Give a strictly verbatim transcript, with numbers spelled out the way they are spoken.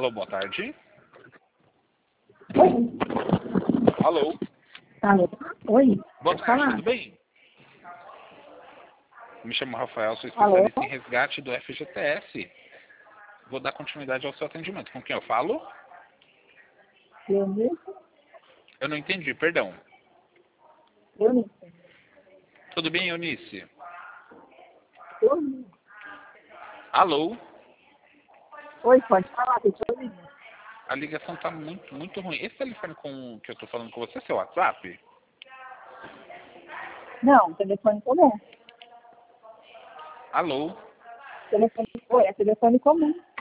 Alô, boa tarde. Oi. Alô. Alô. Oi. Boa Pode tarde, falar? tudo bem? Me chamo Rafael, sou Alô. especialista em resgate do F G T S. Vou dar continuidade ao seu atendimento. Com quem eu falo? Eunice. Eu não entendi, perdão. Eunice. Tudo bem, Eunice? Eunice. Alô. Oi, pode falar, que eu tô ouvindo. A ligação tá muito, muito ruim. Esse telefone com que eu tô falando com você é seu WhatsApp? Não, telefone comum. Alô. Telefone, oi, é telefone comum.